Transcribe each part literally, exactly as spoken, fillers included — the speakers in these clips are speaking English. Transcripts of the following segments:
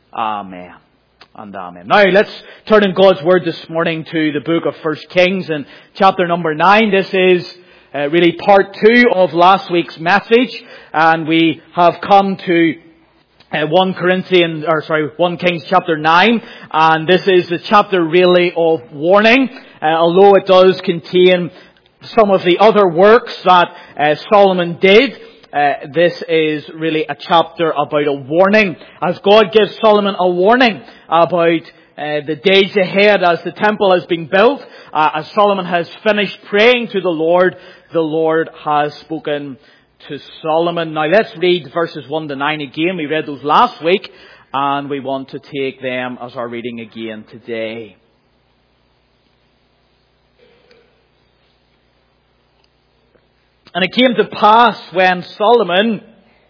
Amen. And amen. Now let's turn in God's Word this morning to the book of First Kings and chapter number nine. This is uh, really part two of last week's message, and we have come to uh, First Corinthians, or sorry, First Kings chapter nine, and this is the chapter really of warning, uh, although it does contain some of the other works that uh, Solomon did. Uh, this is really a chapter about a warning, as God gives Solomon a warning about uh, the days ahead as the temple has been built. Uh, as Solomon has finished praying to the Lord, the Lord has spoken to Solomon. Now let's read verses one to nine again. We read those last week, and we want to take them as our reading again today. And it came to pass when Solomon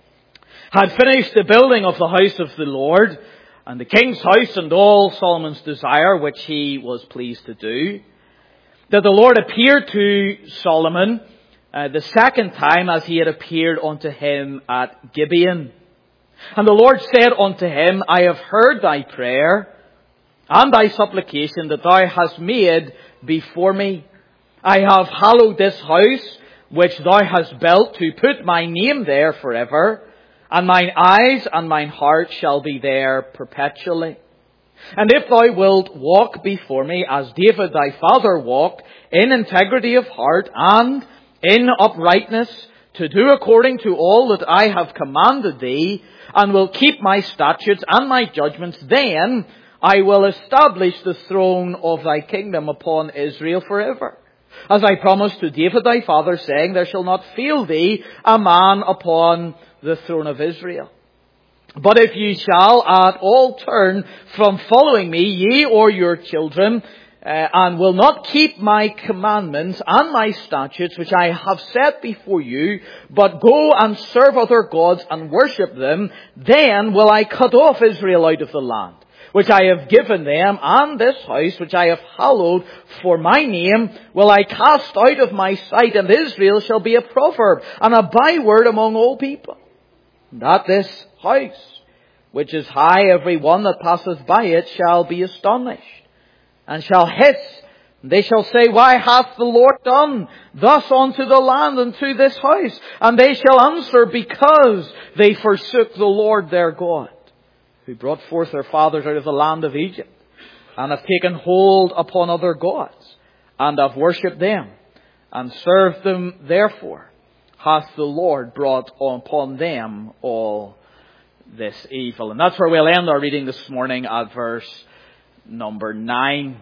had finished the building of the house of the Lord, and the king's house and all Solomon's desire, which he was pleased to do, that the Lord appeared to Solomon uh, the second time as he had appeared unto him at Gibeon. And the Lord said unto him, I have heard thy prayer and thy supplication that thou hast made before me. I have hallowed this house which thou hast built, to put my name there forever, and mine eyes and mine heart shall be there perpetually. And if thou wilt walk before me, as David thy father walked, in integrity of heart and in uprightness, to do according to all that I have commanded thee, and will keep my statutes and my judgments, then I will establish the throne of thy kingdom upon Israel forever. As I promised to David thy father, saying, there shall not fail thee a man upon the throne of Israel. But if ye shall at all turn from following me, ye or your children, uh, and will not keep my commandments and my statutes, which I have set before you, but go and serve other gods and worship them, then will I cut off Israel out of the land which I have given them, and this house which I have hallowed for my name, will I cast out of my sight, and Israel shall be a proverb and a byword among all people. That this house, which is high, every one that passeth by it shall be astonished, and shall hiss. They shall say, why hath the Lord done thus unto the land and to this house? And they shall answer, because they forsook the Lord their God, who brought forth their fathers out of the land of Egypt, and have taken hold upon other gods, and have worshipped them, and served them. Therefore hath the Lord brought upon them all this evil. And that's where we'll end our reading this morning, at verse number nine.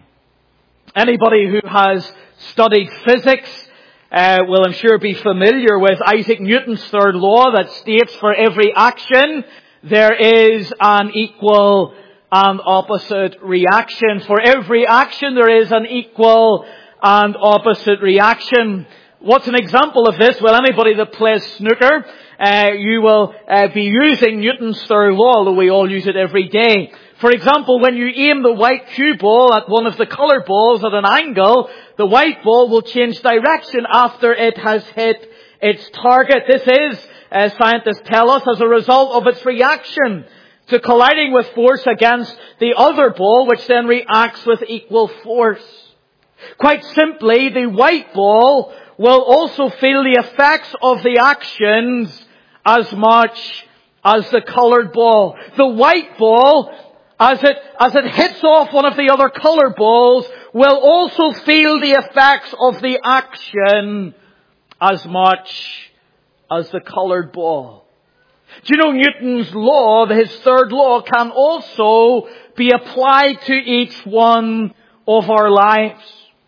Anybody who has studied physics uh, will, I'm sure, be familiar with Isaac Newton's third law that states for every action there is an equal and opposite reaction. For every action there is an equal and opposite reaction. What's an example of this? Well, anybody that plays snooker, uh, you will uh, be using Newton's third law, although we all use it every day. For example, when you aim the white cue ball at one of the coloured balls at an angle, the white ball will change direction after it has hit its target. This is, as scientists tell us, as a result of its reaction to colliding with force against the other ball, which then reacts with equal force. Quite simply, the white ball will also feel the effects of the actions as much as the coloured ball. The white ball, as it, as it hits off one of the other coloured balls, will also feel the effects of the action as much as the coloured ball. Do you know Newton's law, his third law, can also be applied to each one of our lives?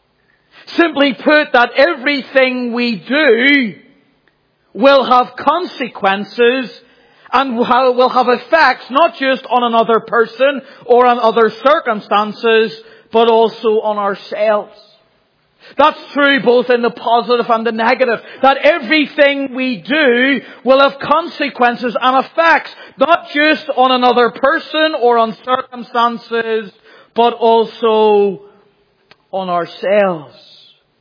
Simply put, that everything we do will have consequences and will have effects not just on another person or on other circumstances, but also on ourselves. That's true both in the positive and the negative. That everything we do will have consequences and effects, not just on another person or on circumstances, but also on ourselves.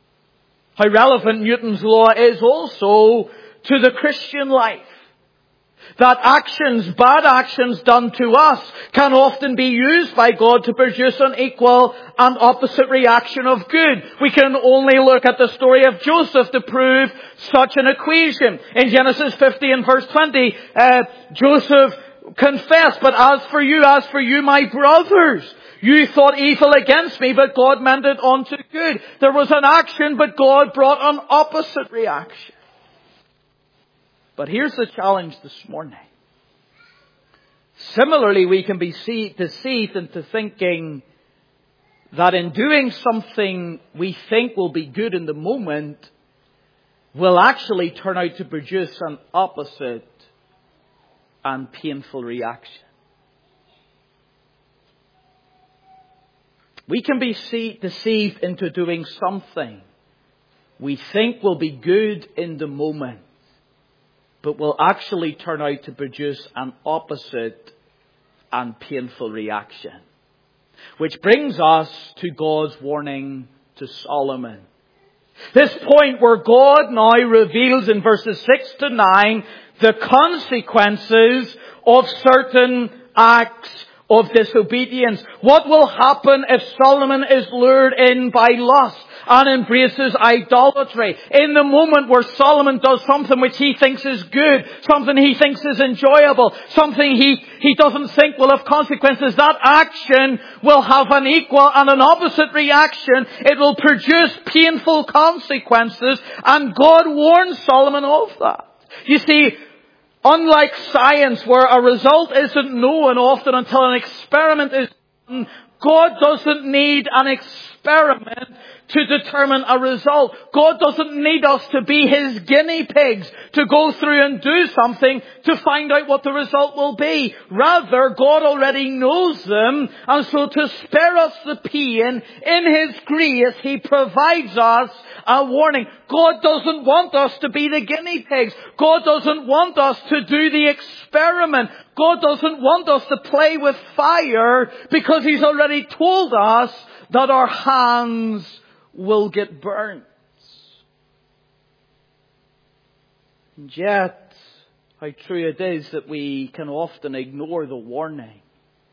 How relevant Newton's law is also to the Christian life. That actions, bad actions done to us, can often be used by God to produce an equal and opposite reaction of good. We can only look at the story of Joseph to prove such an equation. In Genesis fifty and verse twenty, uh, Joseph confessed, "But as for you, as for you, my brothers, you thought evil against me, but God meant it unto good." There was an action, but God brought an opposite reaction. But here's the challenge this morning. Similarly, we can be deceived into thinking that in doing something we think will be good in the moment, will actually turn out to produce an opposite and painful reaction. We can be deceived into doing something we think will be good in the moment, but will actually turn out to produce an opposite and painful reaction. Which brings us to God's warning to Solomon. This point where God now reveals in verses six to nine the consequences of certain acts of disobedience. What will happen if Solomon is lured in by lust and embraces idolatry? In the moment where Solomon does something which he thinks is good, something he thinks is enjoyable, something he, he doesn't think will have consequences, that action will have an equal and an opposite reaction. It will produce painful consequences, and God warns Solomon of that. You see, unlike science, where a result isn't known often until an experiment is done, God doesn't need an experiment to determine a result. God doesn't need us to be His guinea pigs to go through and do something to find out what the result will be. Rather, God already knows them, and so to spare us the pain, in His grace, He provides us a warning. God doesn't want us to be the guinea pigs. God doesn't want us to do the experiment. God doesn't want us to play with fire, because He's already told us that our hands will get burnt. And yet, how true it is that we can often ignore the warning,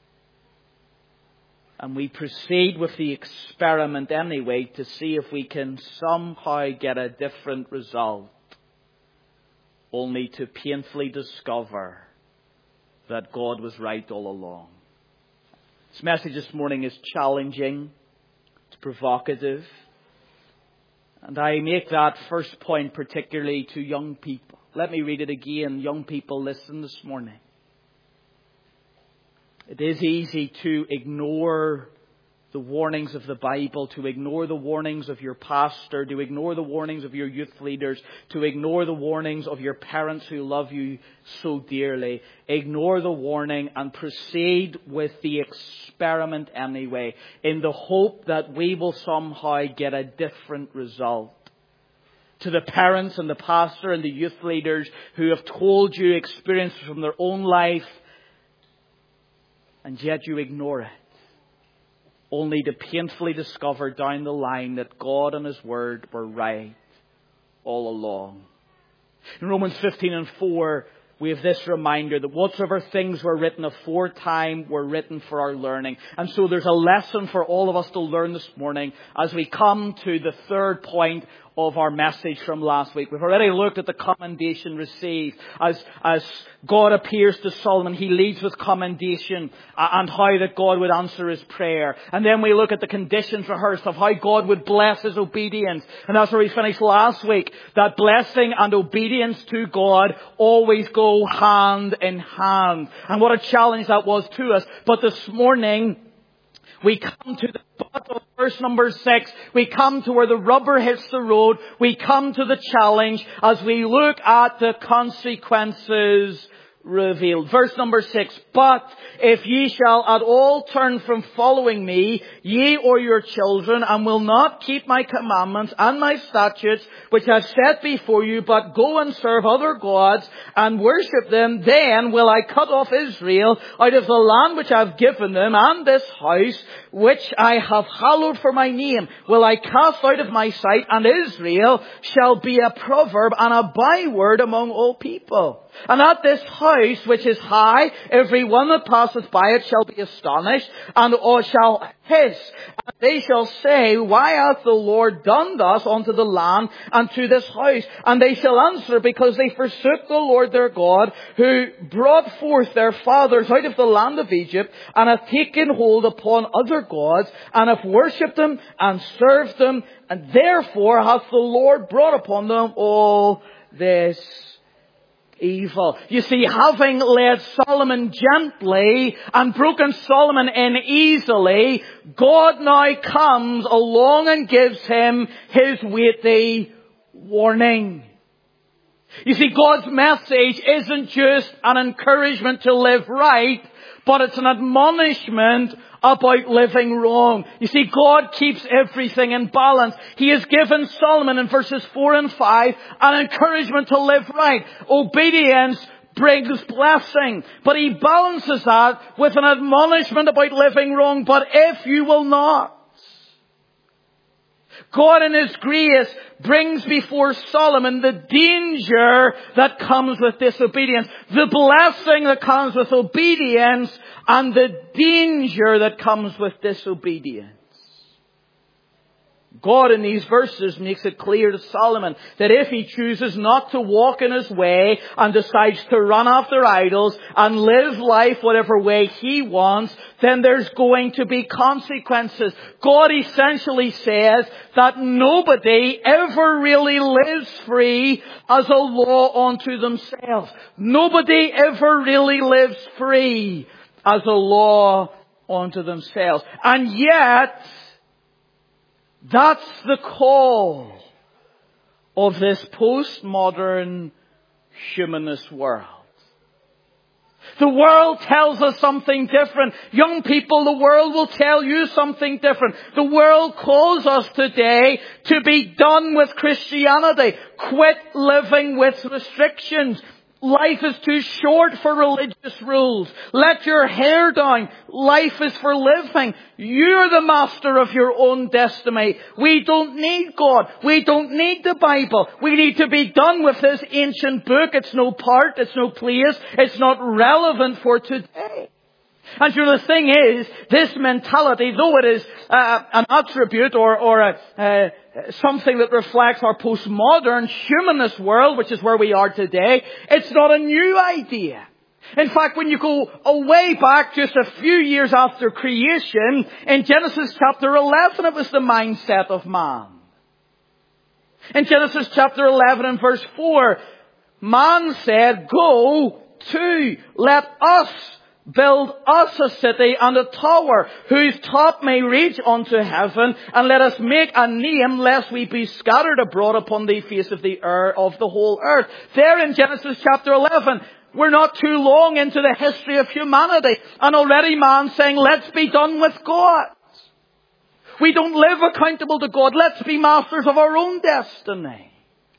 and we proceed with the experiment anyway to see if we can somehow get a different result, only to painfully discover that God was right all along. This message this morning is challenging, it's provocative, and I make that first point particularly to young people. Let me read it again. Young people, listen this morning. It is easy to ignore the warnings of the Bible, to ignore the warnings of your pastor, to ignore the warnings of your youth leaders, to ignore the warnings of your parents who love you so dearly. Ignore the warning and proceed with the experiment anyway, in the hope that we will somehow get a different result. To the parents and the pastor and the youth leaders who have told you experiences from their own life, and yet you ignore it, only to painfully discover down the line that God and His Word were right all along. In Romans fifteen and four, we have this reminder that whatsoever things were written aforetime were written for our learning. And so there's a lesson for all of us to learn this morning as we come to the third point of our message from last week. We've already looked at the commendation received. As, as God appears to Solomon, he leads with commendation and how that God would answer his prayer. And then we look at the conditions rehearsed of how God would bless his obedience. And that's where we finished last week. That blessing and obedience to God always go hand in hand. And what a challenge that was to us. But this morning, we come to the bottom of verse number six. We come to where the rubber hits the road. We come to the challenge as we look at the consequences revealed. Verse number six. But if ye shall at all turn from following me, ye or your children, and will not keep my commandments and my statutes, which I have set before you, but go and serve other gods and worship them, then will I cut off Israel out of the land which I have given them, and this house which I have hallowed for my name will I cast out of my sight, and Israel shall be a proverb and a byword among all people. And at this house house which is high, every one that passeth by it shall be astonished, and all shall hiss. And they shall say, why hath the Lord done thus unto the land and to this house? And they shall answer, because they forsook the Lord their God, who brought forth their fathers out of the land of Egypt, and hath taken hold upon other gods, and hath worshipped them, and served them, and therefore hath the Lord brought upon them all this evil. You see, having led Solomon gently and broken Solomon in easily, God now comes along and gives him his weighty warning. You see, God's message isn't just an encouragement to live right, but it's an admonishment about living wrong. You see, God keeps everything in balance. He has given Solomon in verses four and five an encouragement to live right. Obedience brings blessing. But he balances that with an admonishment about living wrong. But if you will not, God in His grace brings before Solomon the danger that comes with disobedience, the blessing that comes with obedience, and the danger that comes with disobedience. God in these verses makes it clear to Solomon that if he chooses not to walk in his way and decides to run after idols and live life whatever way he wants, then there's going to be consequences. God essentially says that nobody ever really lives free as a law unto themselves. Nobody ever really lives free as a law unto themselves. And yet, that's the call of this postmodern humanist world. The world tells us something different. Young people, the world will tell you something different. The world calls us today to be done with Christianity. Quit living with restrictions. Life is too short for religious rules. Let your hair down. Life is for living. You're the master of your own destiny. We don't need God. We don't need the Bible. We need to be done with this ancient book. It's no part. It's no place. It's not relevant for today. And you know, the thing is, this mentality, though it is uh, an attribute or, or a, uh, something that reflects our postmodern humanist world, which is where we are today, it's not a new idea. In fact, when you go way back just a few years after creation, in Genesis chapter eleven, it was the mindset of man. In Genesis chapter eleven and verse four, man said, go to, let us build us a city and a tower, whose top may reach unto heaven, and let us make a name, lest we be scattered abroad upon the face of the earth, of the whole earth. There in Genesis chapter eleven, we're not too long into the history of humanity, and already man's saying, let's be done with God. We don't live accountable to God. Let's be masters of our own destiny.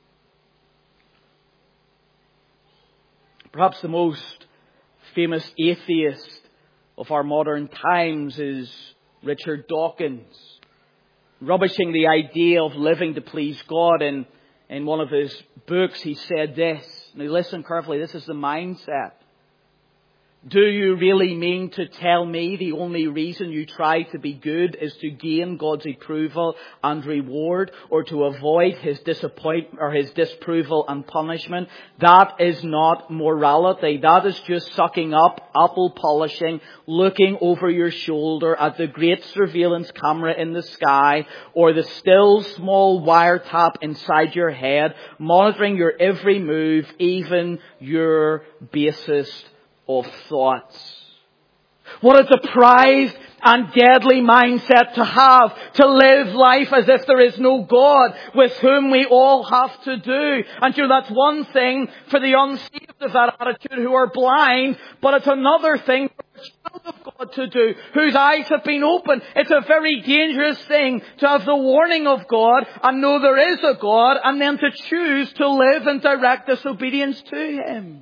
Perhaps the most famous atheist of our modern times is Richard Dawkins, rubbishing the idea of living to please God. And in one of his books, he said this. Now listen carefully, this is the mindset. Do you really mean to tell me the only reason you try to be good is to gain God's approval and reward, or to avoid His disappointment or His disapproval and punishment? That is not morality. That is just sucking up, apple polishing, looking over your shoulder at the great surveillance camera in the sky, or the still small wiretap inside your head, monitoring your every move, even your basest of thoughts. What a deprived and deadly mindset to have, to live life as if there is no God with whom we all have to do. And you know, that's one thing for the unsaved of that attitude who are blind, but it's another thing for the child of God to do, whose eyes have been opened. It's a very dangerous thing to have the warning of God and know there is a God, and then to choose to live in direct disobedience to Him.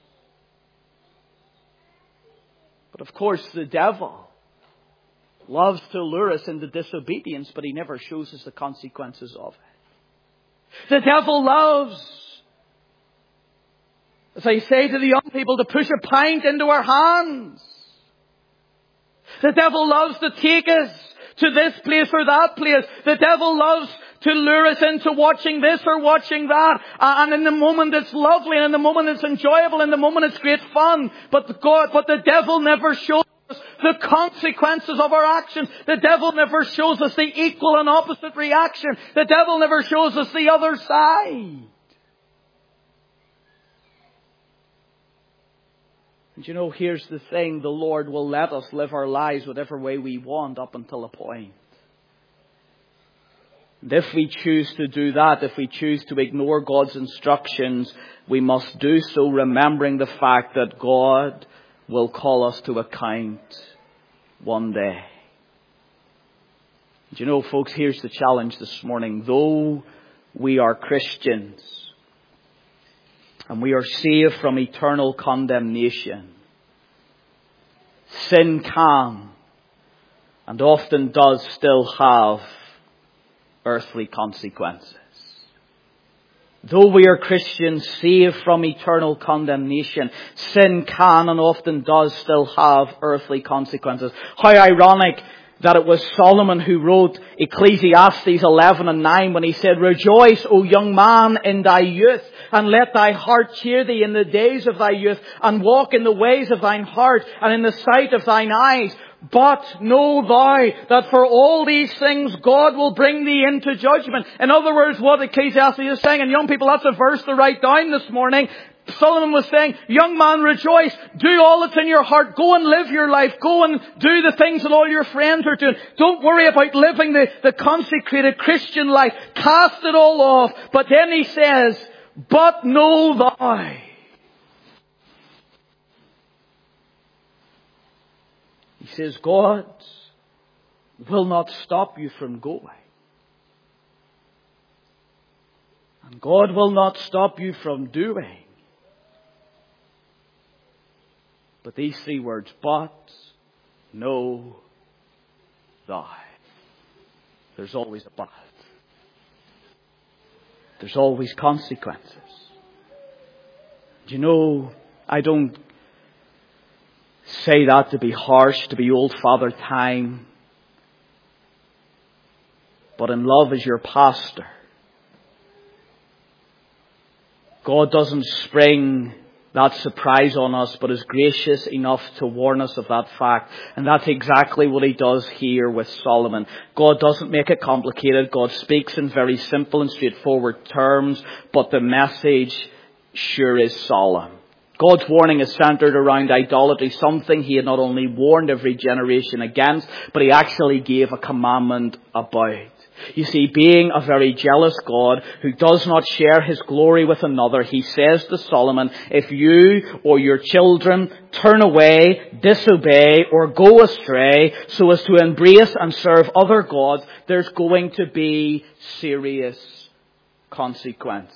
But of course, the devil loves to lure us into disobedience, but he never shows us the consequences of it. The devil loves As I say to the young people, to push a pint into our hands. The devil loves to take us to this place or that place. The devil loves to lure us into watching this or watching that. And in the moment it's lovely, and in the moment it's enjoyable, and in the moment it's great fun. But the God, but the devil never shows us the consequences of our actions. The devil never shows us the equal and opposite reaction. The devil never shows us the other side. And you know, here's the thing. The Lord will let us live our lives whatever way we want up until a point. And if we choose to do that, if we choose to ignore God's instructions, we must do so remembering the fact that God will call us to account one day. Do you know, folks, here's the challenge this morning. Though we are Christians and we are saved from eternal condemnation, sin can and often does still have earthly consequences. Though we are Christians saved from eternal condemnation, sin can and often does still have earthly consequences. How ironic that it was Solomon who wrote Ecclesiastes eleven and nine when he said, "Rejoice, O young man, in thy youth, and let thy heart cheer thee in the days of thy youth, and walk in the ways of thine heart, and in the sight of thine eyes. But know thou that for all these things God will bring thee into judgment." In other words, what Ecclesiastes is saying, and young people, that's a verse to write down this morning. Solomon was saying, young man, rejoice. Do all that's in your heart. Go and live your life. Go and do the things that all your friends are doing. Don't worry about living the, the consecrated Christian life. Cast it all off. But then he says, but know thou. He says, God will not stop you from going. And God will not stop you from doing. But these three words, but know thou. There's always a but. There's always consequences. Do you know, I don't say that to be harsh, to be old Father Time. But in love as your pastor, God doesn't spring that surprise on us, but is gracious enough to warn us of that fact. And that's exactly what he does here with Solomon. God doesn't make it complicated. God speaks in very simple and straightforward terms, but the message sure is solemn. God's warning is centered around idolatry, something he had not only warned every generation against, but he actually gave a commandment about. You see, being a very jealous God who does not share his glory with another, he says to Solomon, if you or your children turn away, disobey, or go astray so as to embrace and serve other gods, there's going to be serious consequences.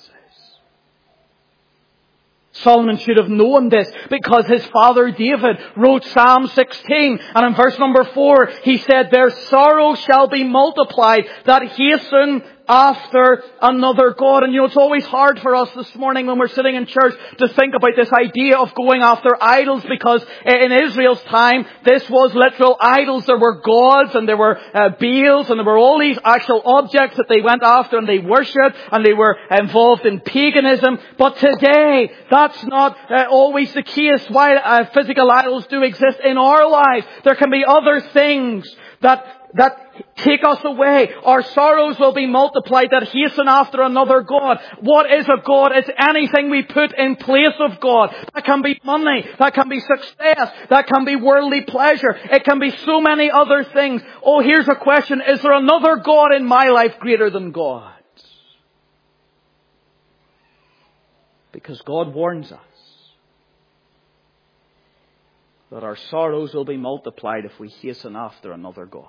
Solomon should have known this because his father David wrote Psalm sixteen, and in verse number four he said, their sorrow shall be multiplied that hasten after another God. And you know, it's always hard for us this morning when we're sitting in church to think about this idea of going after idols, because in Israel's time this was literal idols. There were gods and there were uh, Baals and there were all these actual objects that they went after and they worshipped, and they were involved in paganism. But today that's not uh, always the case. While uh, physical idols do exist in our lives, there can be other things that that take us away. Our sorrows will be multiplied that hasten after another God. What is a God? It's anything we put in place of God. That can be money. That can be success. That can be worldly pleasure. It can be so many other things. Oh, here's a question. Is there another God in my life greater than God? Because God warns us that our sorrows will be multiplied if we hasten after another God.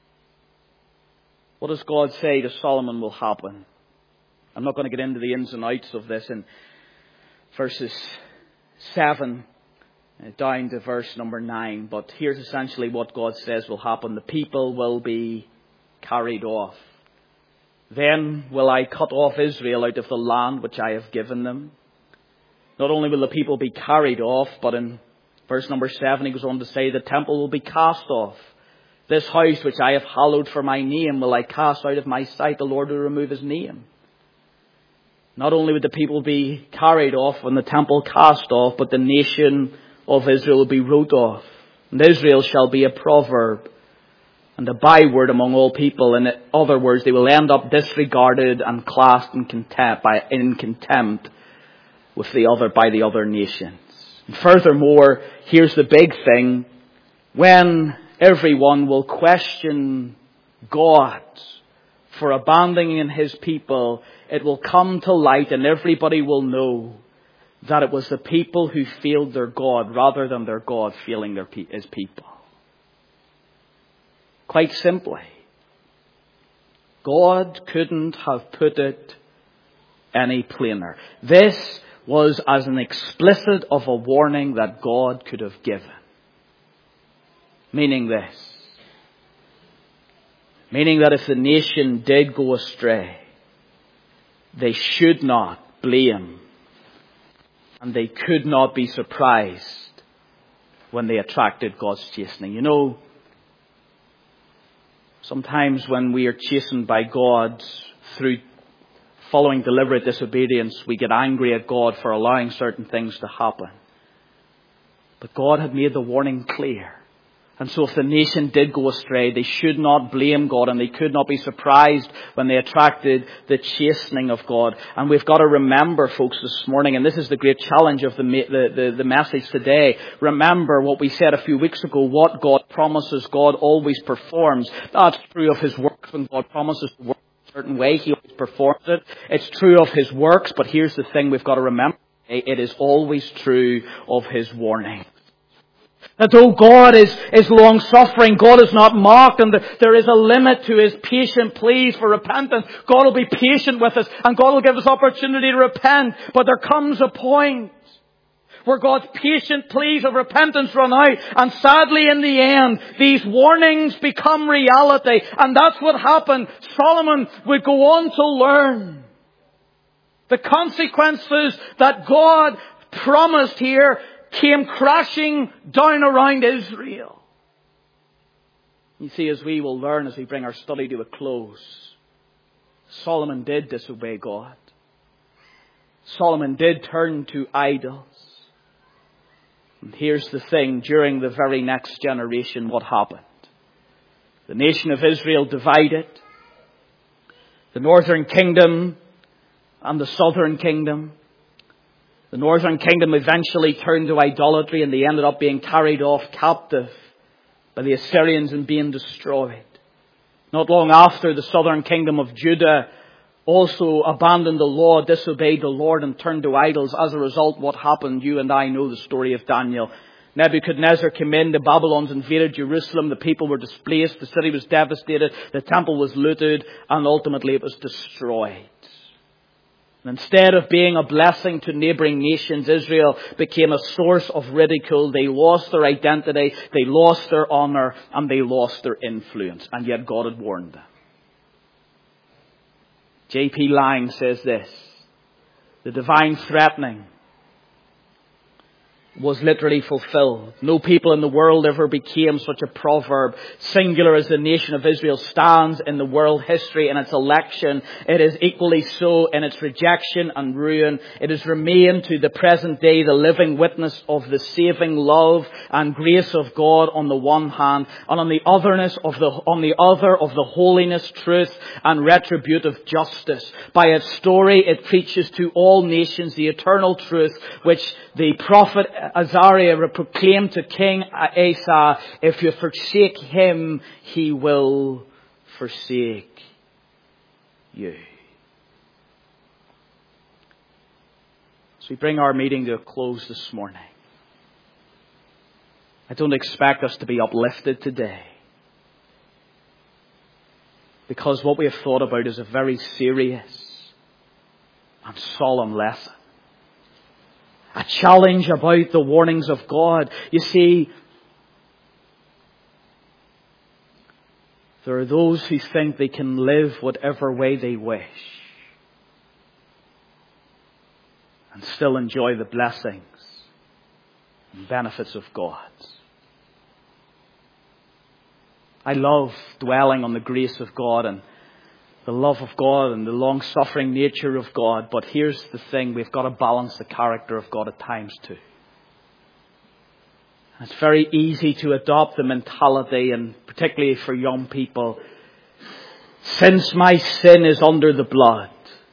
What does God say to Solomon will happen? I'm not going to get into the ins and outs of this in verses seven down to verse number nine. But here's essentially what God says will happen. The people will be carried off. Then will I cut off Israel out of the land which I have given them. Not only will the people be carried off, but in verse number seven he goes on to say the temple will be cast off. This house which I have hallowed for my name will I cast out of my sight. The Lord will remove his name. Not only would the people be carried off and the temple cast off, but the nation of Israel will be wrote off. And Israel shall be a proverb and a byword among all people. In other words, they will end up disregarded and classed in contempt, by, in contempt with the other, by the other nations. And furthermore, here's the big thing. When everyone will question God for abandoning his people, it will come to light and everybody will know that it was the people who failed their God rather than their God failing their, his people. Quite simply, God couldn't have put it any plainer. This was as an explicit of a warning that God could have given. Meaning this. Meaning that if the nation did go astray, they should not blame and they could not be surprised when they attracted God's chastening. You know, sometimes when we are chastened by God through following deliberate disobedience, we get angry at God for allowing certain things to happen. But God had made the warning clear. And so if the nation did go astray, they should not blame God and they could not be surprised when they attracted the chastening of God. And we've got to remember, folks, this morning, and this is the great challenge of the, the, the, the message today. Remember what we said a few weeks ago, what God promises, God always performs. That's true of his works. When God promises to work in a certain way, he always performs it. It's true of his works, but here's the thing we've got to remember. It is always true of his warning. That though God is, is long-suffering, God is not mocked, and there is a limit to his patient pleas for repentance. God will be patient with us, and God will give us opportunity to repent. But there comes a point where God's patient pleas of repentance run out, and sadly in the end, these warnings become reality. And that's what happened. Solomon would go on to learn the consequences that God promised here came crashing down around Israel. You see, as we will learn as we bring our study to a close, Solomon did disobey God. Solomon did turn to idols. And here's the thing, during the very next generation, what happened? The nation of Israel divided. The northern kingdom and the southern kingdom. The northern kingdom eventually turned to idolatry and they ended up being carried off captive by the Assyrians and being destroyed. Not long after, the southern kingdom of Judah also abandoned the law, disobeyed the Lord and turned to idols. As a result, what happened? You and I know the story of Daniel. Nebuchadnezzar came in, the Babylons invaded Jerusalem, the people were displaced, the city was devastated, the temple was looted, and ultimately it was destroyed. Instead of being a blessing to neighbouring nations, Israel became a source of ridicule. They lost their identity, they lost their honour, and they lost their influence. And yet God had warned them. J P Lang says this: the divine threatening was literally fulfilled. No people in the world ever became such a proverb. Singular as the nation of Israel stands in the world history in its election, it is equally so in its rejection and ruin. It has remained to the present day the living witness of the saving love and grace of God on the one hand, and on the otherness of the on the other of the holiness, truth, and retributive justice. By its story, it preaches to all nations the eternal truth which the prophet Azariah proclaimed to King Asa: if you forsake him, he will forsake you. So we bring our meeting to a close this morning. I don't expect us to be uplifted today, because what we have thought about is a very serious and solemn lesson. A challenge about the warnings of God. You see, there are those who think they can live whatever way they wish. and still enjoy the blessings and benefits of God. I love dwelling on the grace of God and the love of God and the long-suffering nature of God. But here's the thing, we've got to balance the character of God at times too. It's very easy to adopt the mentality, and particularly for young people, since my sin is under the blood,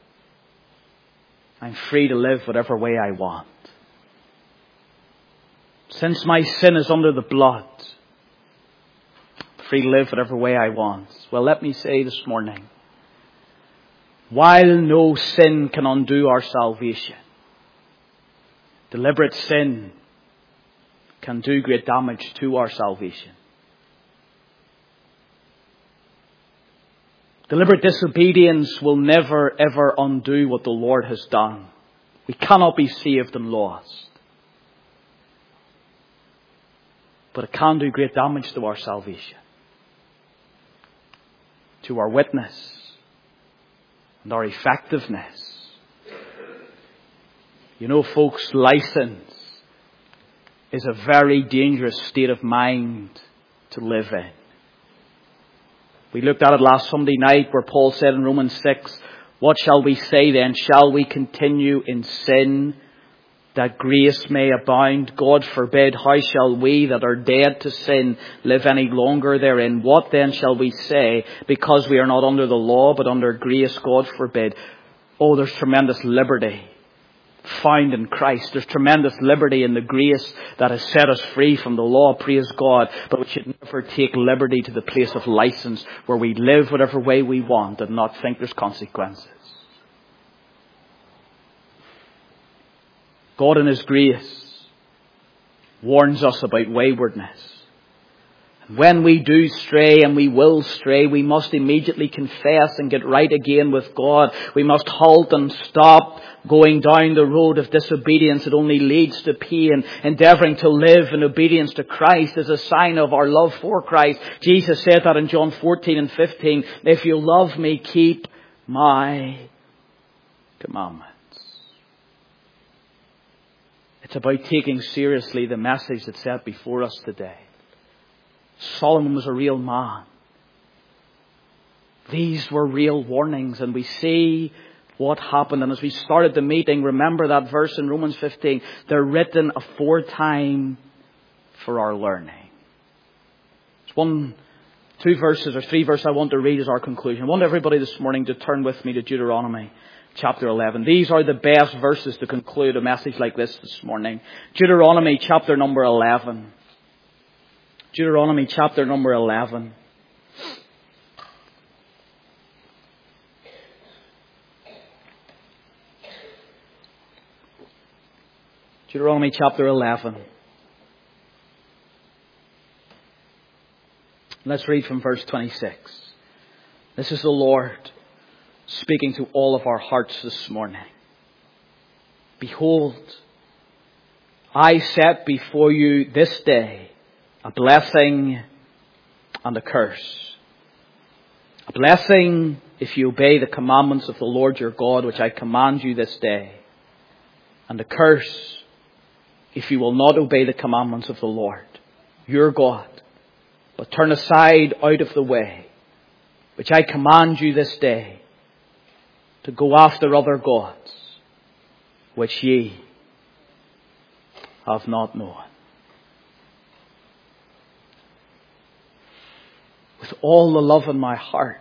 I'm free to live whatever way I want. Since my sin is under the blood, I'm free to live whatever way I want. Well, let me say this morning, while no sin can undo our salvation, deliberate sin can do great damage to our salvation. Deliberate disobedience will never ever undo what the Lord has done. We cannot be saved and lost. But it can do great damage to our salvation, to our witness, and our effectiveness. You know, folks, license is a very dangerous state of mind to live in. We looked at it last Sunday night where Paul said in Romans six, what shall we say then? Shall we continue in sin that grace may abound? God forbid. How shall we that are dead to sin live any longer therein? What then shall we say? Because we are not under the law but under grace, God forbid. Oh, there's tremendous liberty found in Christ. There's tremendous liberty in the grace that has set us free from the law, praise God. But we should never take liberty to the place of license where we live whatever way we want and not think there's consequences. God in His grace warns us about waywardness. When we do stray, and we will stray, we must immediately confess and get right again with God. We must halt and stop going down the road of disobedience. It only leads to pain. Endeavouring to live in obedience to Christ is a sign of our love for Christ. Jesus said that in John fourteen and fifteen. If you love me, keep my commandments. It's about taking seriously the message that's set before us today. Solomon was a real man. These were real warnings, and we see what happened. And as we started the meeting, remember that verse in Romans fifteen. They're written aforetime for our learning. It's one, two verses or three verses I want to read as our conclusion. I want everybody this morning to turn with me to Deuteronomy chapter eleven. These are the best verses to conclude a message like this this morning. Deuteronomy chapter number eleven. Deuteronomy chapter number eleven. Deuteronomy chapter eleven. Let's read from verse twenty-six. This is the Lord speaking to all of our hearts this morning. Behold, I set before you this day a blessing and a curse. A blessing if you obey the commandments of the Lord your God, which I command you this day. And a curse if you will not obey the commandments of the Lord your God, but turn aside out of the way, which I command you this day, to go after other gods, which ye have not known. With all the love in my heart,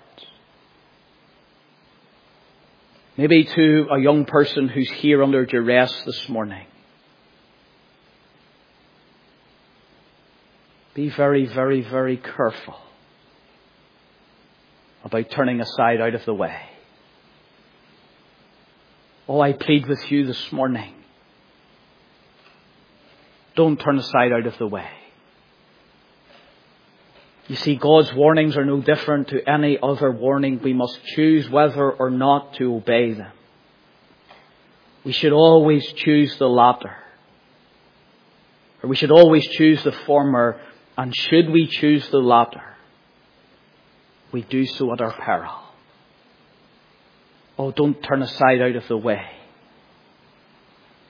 maybe to a young person who's here under duress this morning, be very, very, very careful about turning aside out of the way. Oh, I plead with you this morning, don't turn aside out of the way. You see, God's warnings are no different to any other warning. We must choose whether or not to obey them. We should always choose the latter. Or we should always choose the former. And should we choose the latter, we do so at our peril. Oh, don't turn aside out of the way.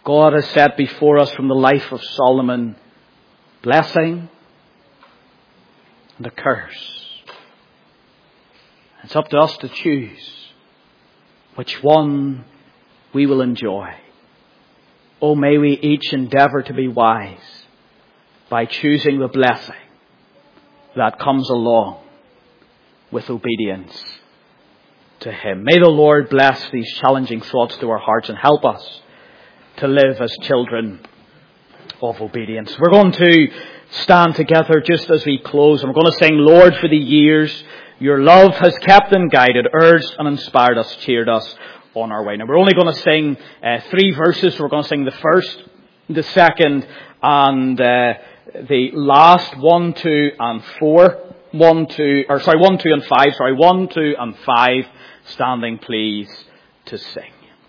God has set before us from the life of Solomon blessing and a curse. It's up to us to choose which one we will enjoy. Oh, may we each endeavor to be wise by choosing the blessing that comes along with obedience to Him. May the Lord bless these challenging thoughts to our hearts and help us to live as children of obedience. We're going to stand together just as we close, and we're going to sing, Lord, for the years your love has kept and guided, urged and inspired us, cheered us on our way. Now we're only going to sing uh, three verses. We're going to sing the first, the second, and uh, the last one, two, and four. One, two, or sorry, one, two, and five. Sorry, one, two, and five. Standing, please, to sing.